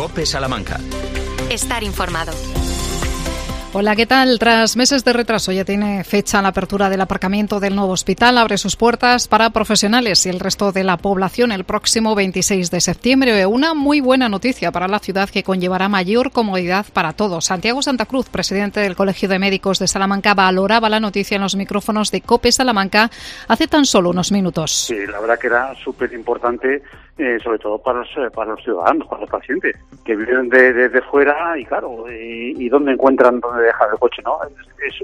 COPE Salamanca. Estar informado. Hola, ¿qué tal? Tras meses de retraso ya tiene fecha la apertura del aparcamiento del nuevo hospital. Abre sus puertas para profesionales y el resto de la población el próximo 26 de septiembre. Una muy buena noticia para la ciudad que conllevará mayor comodidad para todos. Santiago Santa Cruz, presidente del Colegio de Médicos de Salamanca, valoraba la noticia en los micrófonos de COPE Salamanca hace tan solo unos minutos. Sí, la verdad que era súper importante, sobre todo para los ciudadanos, para los pacientes, que viven de fuera y claro, y dónde encuentran dónde dejar el coche, ¿no? Es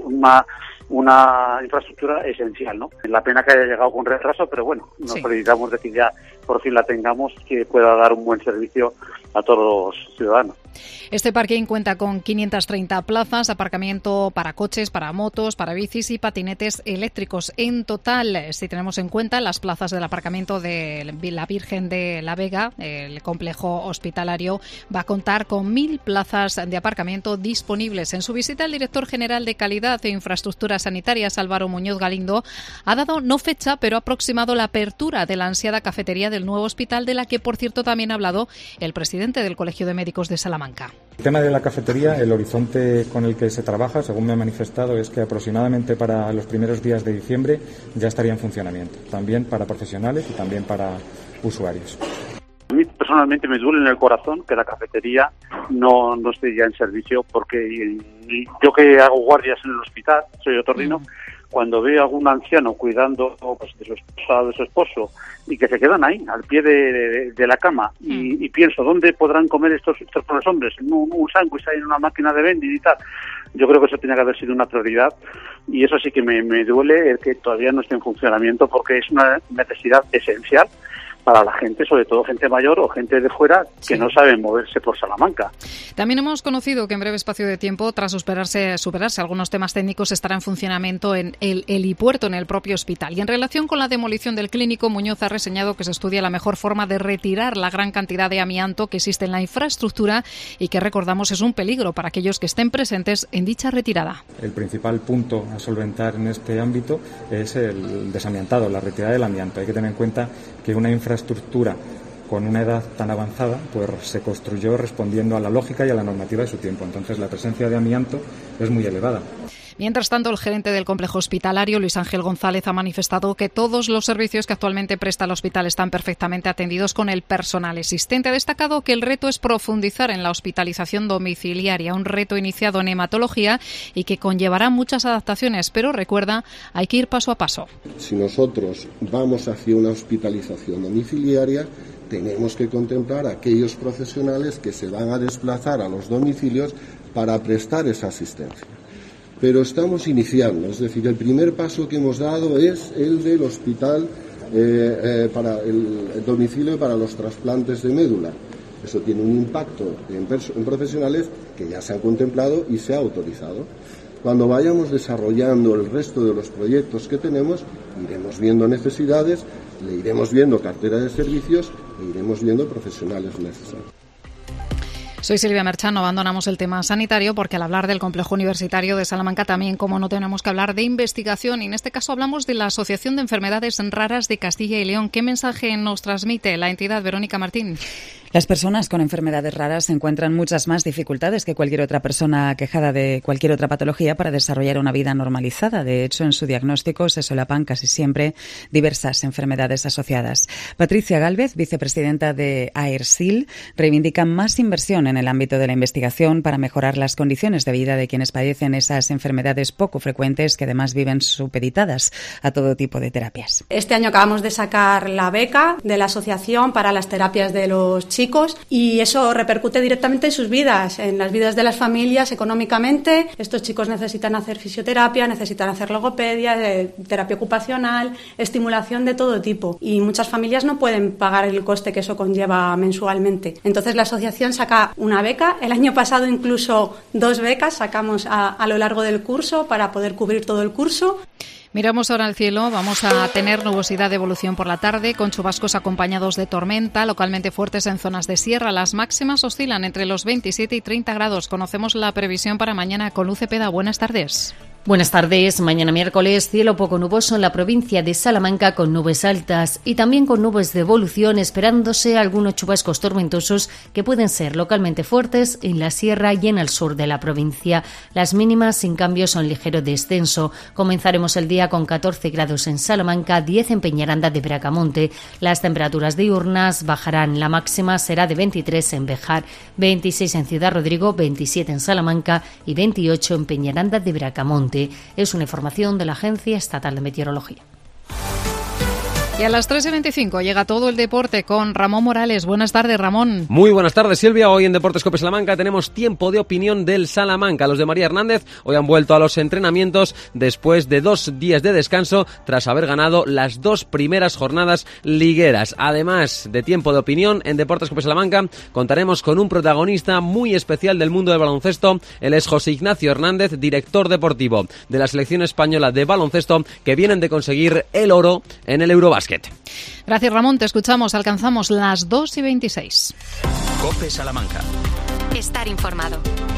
una infraestructura esencial, ¿no? Es la pena que haya llegado con retraso, pero bueno, nos felicitamos de que ya por fin la tengamos, que pueda dar un buen servicio a todos los ciudadanos. Este parking cuenta con 530 plazas, aparcamiento para coches, para motos, para bicis y patinetes eléctricos. En total, si tenemos en cuenta las plazas del aparcamiento de la Virgen de la Vega, el complejo hospitalario va a contar con 1.000 plazas de aparcamiento disponibles. En su visita, el director general de Calidad e Infraestructuras Sanitarias, Álvaro Muñoz Galindo, ha dado no fecha, pero ha aproximado la apertura de la ansiada cafetería del nuevo hospital, de la que, por cierto, también ha hablado el presidente del Colegio de Médicos de Salamanca. El tema de la cafetería, el horizonte con el que se trabaja, según me ha manifestado, es que aproximadamente para los primeros días de diciembre ya estaría en funcionamiento, también para profesionales y también para usuarios. A mí personalmente me duele en el corazón que la cafetería no esté ya en servicio, porque yo que hago guardias en el hospital, soy otorrino, cuando veo a algún anciano cuidando pues, de su esposa o de su esposo y que se quedan ahí, al pie de la cama, y pienso, ¿dónde podrán comer estos pobres hombres? Un sándwich ahí en una máquina de vending y tal. Yo creo que eso tenía que haber sido una prioridad, y eso sí que me duele el que todavía no esté en funcionamiento, porque es una necesidad esencial para la gente, sobre todo gente mayor o gente de fuera que no sabe moverse por Salamanca. También hemos conocido que en breve espacio de tiempo, tras superarse algunos temas técnicos, estará en funcionamiento en el helipuerto, en el propio hospital. Y en relación con la demolición del clínico, Muñoz ha reseñado que se estudia la mejor forma de retirar la gran cantidad de amianto que existe en la infraestructura y que, recordamos, es un peligro para aquellos que estén presentes en dicha retirada. El principal punto a solventar en este ámbito es el desamiantado, la retirada del amianto. Hay que tener en cuenta que una infraestructura con una edad tan avanzada pues se construyó respondiendo a la lógica y a la normativa de su tiempo. Entonces la presencia de amianto es muy elevada. Mientras tanto, el gerente del complejo hospitalario, Luis Ángel González, ha manifestado que todos los servicios que actualmente presta el hospital están perfectamente atendidos con el personal existente. Ha destacado que el reto es profundizar en la hospitalización domiciliaria, un reto iniciado en hematología y que conllevará muchas adaptaciones, pero recuerda, hay que ir paso a paso. Si nosotros vamos hacia una hospitalización domiciliaria, tenemos que contemplar a aquellos profesionales que se van a desplazar a los domicilios para prestar esa asistencia. Pero estamos iniciando, es decir, el primer paso que hemos dado es el del hospital para el domicilio para los trasplantes de médula. Eso tiene un impacto en profesionales que ya se han contemplado y se ha autorizado. Cuando vayamos desarrollando el resto de los proyectos que tenemos, iremos viendo necesidades, le iremos viendo cartera de servicios e iremos viendo profesionales necesarios. Soy Silvia Merchan, no abandonamos el tema sanitario porque al hablar del complejo universitario de Salamanca también, como no, tenemos que hablar de investigación, y en este caso hablamos de la Asociación de Enfermedades Raras de Castilla y León. ¿Qué mensaje nos transmite la entidad, Verónica Martín? Las personas con enfermedades raras encuentran muchas más dificultades que cualquier otra persona aquejada de cualquier otra patología para desarrollar una vida normalizada. De hecho, en su diagnóstico se solapan casi siempre diversas enfermedades asociadas. Patricia Gálvez, vicepresidenta de AERSIL, reivindica más inversión en el ámbito de la investigación para mejorar las condiciones de vida de quienes padecen esas enfermedades poco frecuentes que además viven supeditadas a todo tipo de terapias. Este año acabamos de sacar la beca de la asociación para las terapias de los chicos, y eso repercute directamente en sus vidas, en las vidas de las familias económicamente. Estos chicos necesitan hacer fisioterapia, necesitan hacer logopedia, terapia ocupacional, estimulación de todo tipo, y muchas familias no pueden pagar el coste que eso conlleva mensualmente. Entonces la asociación saca una beca. El año pasado incluso 2 becas sacamos a lo largo del curso para poder cubrir todo el curso. Miramos ahora al cielo. Vamos a tener nubosidad de evolución por la tarde, con chubascos acompañados de tormenta, localmente fuertes en zonas de sierra. Las máximas oscilan entre los 27 y 30 grados. Conocemos la previsión para mañana con Luz Cepeda. Buenas tardes. Buenas tardes. Mañana miércoles, cielo poco nuboso en la provincia de Salamanca con nubes altas y también con nubes de evolución, esperándose algunos chubascos tormentosos que pueden ser localmente fuertes en la sierra y en el sur de la provincia. Las mínimas sin cambios son ligero descenso. Comenzaremos el día con 14 grados en Salamanca, 10 en Peñaranda de Bracamonte. Las temperaturas diurnas bajarán. La máxima será de 23 en Béjar, 26 en Ciudad Rodrigo, 27 en Salamanca y 28 en Peñaranda de Bracamonte. Es una información de la Agencia Estatal de Meteorología. Y a las 3:25 llega todo el deporte con Ramón Morales. Buenas tardes, Ramón. Muy buenas tardes, Silvia. Hoy en Deportes Cope Salamanca tenemos tiempo de opinión del Salamanca. Los de María Hernández hoy han vuelto a los entrenamientos después de 2 días de descanso tras haber ganado las 2 primeras jornadas ligueras. Además de tiempo de opinión, en Deportes Cope Salamanca contaremos con un protagonista muy especial del mundo del baloncesto. Él es José Ignacio Hernández, director deportivo de la selección española de baloncesto, que vienen de conseguir el oro en el Eurobasket. Gracias, Ramón. Te escuchamos. Alcanzamos las 2:26. Cope Salamanca. Estar informado.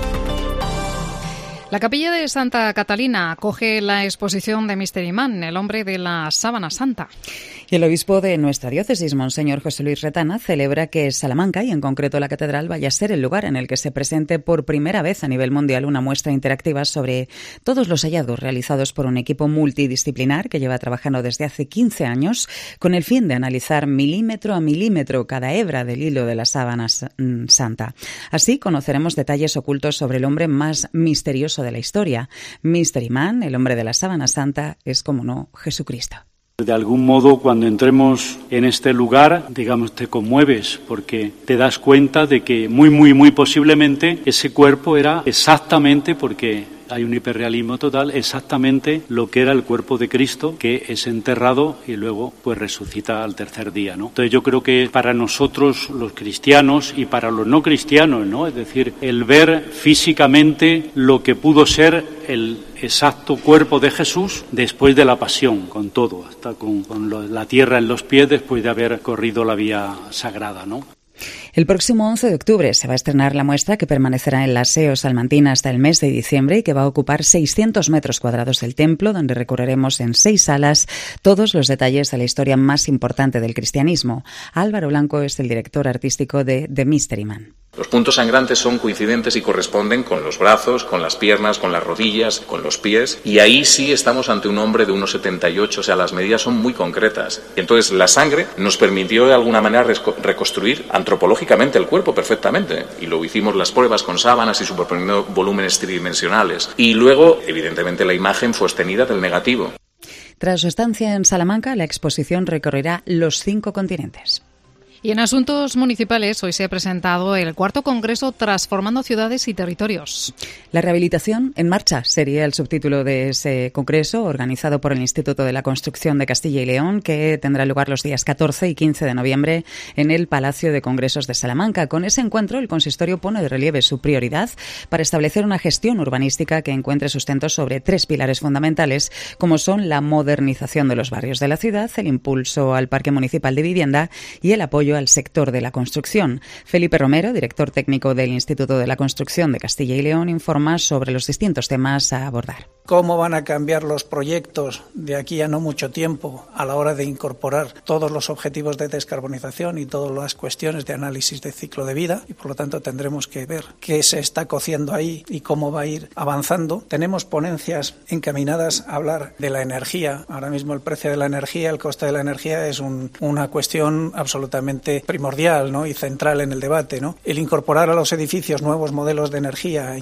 La capilla de Santa Catalina acoge la exposición de Mystery Man, el hombre de la sábana santa. Y el obispo de nuestra diócesis, Monseñor José Luis Retana, celebra que Salamanca, y en concreto la catedral, vaya a ser el lugar en el que se presente por primera vez a nivel mundial una muestra interactiva sobre todos los hallazgos realizados por un equipo multidisciplinar que lleva trabajando desde hace 15 años con el fin de analizar milímetro a milímetro cada hebra del hilo de la sábana santa. Así conoceremos detalles ocultos sobre el hombre más misterioso de la historia. Mystery Man, el hombre de la sábana santa, es, como no, Jesucristo. De algún modo, cuando entremos en este lugar, digamos, te conmueves porque te das cuenta de que muy posiblemente ese cuerpo era exactamente, porque hay un hiperrealismo total, exactamente lo que era el cuerpo de Cristo, que es enterrado y luego pues resucita al tercer día, ¿no? Entonces yo creo que para nosotros los cristianos y para los no cristianos, ¿no? Es decir, el ver físicamente lo que pudo ser el exacto cuerpo de Jesús después de la pasión, con todo, hasta con la tierra en los pies después de haber corrido la vía sagrada, ¿no? El próximo 11 de octubre se va a estrenar la muestra, que permanecerá en la SEO salmantina hasta el mes de diciembre y que va a ocupar 600 metros cuadrados del templo, donde recorreremos en 6 salas todos los detalles de la historia más importante del cristianismo. Álvaro Blanco es el director artístico de The Mystery Man. Los puntos sangrantes son coincidentes y corresponden con los brazos, con las piernas, con las rodillas, con los pies. Y ahí sí estamos ante un hombre de 1,78, o sea, las medidas son muy concretas. Y entonces la sangre nos permitió de alguna manera reconstruir antropológicamente el cuerpo perfectamente. Y luego hicimos las pruebas con sábanas y superponiendo volúmenes tridimensionales. Y luego, evidentemente, la imagen fue obtenida del negativo. Tras su estancia en Salamanca, la exposición recorrerá los 5 continentes. Y en asuntos municipales, hoy se ha presentado el 4º Congreso Transformando Ciudades y Territorios. La rehabilitación en marcha sería el subtítulo de ese congreso, organizado por el Instituto de la Construcción de Castilla y León, que tendrá lugar los días 14 y 15 de noviembre en el Palacio de Congresos de Salamanca. Con ese encuentro, el consistorio pone de relieve su prioridad para establecer una gestión urbanística que encuentre sustento sobre 3 pilares fundamentales, como son la modernización de los barrios de la ciudad, el impulso al parque municipal de vivienda y el apoyo al sector de la construcción. Felipe Romero, director técnico del Instituto de la Construcción de Castilla y León, informa sobre los distintos temas a abordar. ¿Cómo van a cambiar los proyectos de aquí a no mucho tiempo a la hora de incorporar todos los objetivos de descarbonización y todas las cuestiones de análisis de ciclo de vida? Y por lo tanto tendremos que ver qué se está cociendo ahí y cómo va a ir avanzando. Tenemos ponencias encaminadas a hablar de la energía. Ahora mismo el precio de la energía, el coste de la energía es una cuestión absolutamente primordial, ¿no? Y central en el debate, ¿no? El incorporar a los edificios nuevos modelos de energía.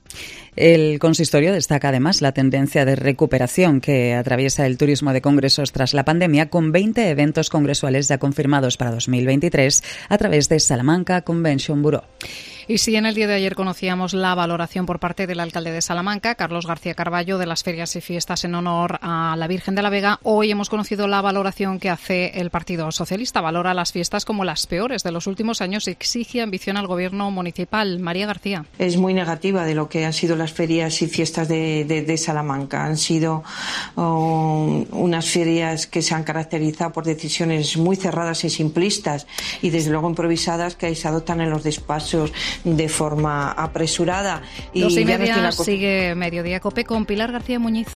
El consistorio destaca además la tendencia de recuperación que atraviesa el turismo de congresos tras la pandemia, con 20 eventos congresuales ya confirmados para 2023 a través de Salamanca Convention Bureau. Y si en el día de ayer conocíamos la valoración por parte del alcalde de Salamanca, Carlos García Carballo, de las ferias y fiestas en honor a la Virgen de la Vega, hoy hemos conocido la valoración que hace el Partido Socialista. Valora las fiestas como las peores de los últimos años y exige ambición al gobierno municipal. María García. Es muy negativa de lo que han sido las las ferias y fiestas de Salamanca. Han sido unas ferias que se han caracterizado por decisiones muy cerradas y simplistas y desde luego improvisadas que se adoptan en los despachos de forma apresurada. 2:30 sigue Mediodía Cope con Pilar García Muñiz.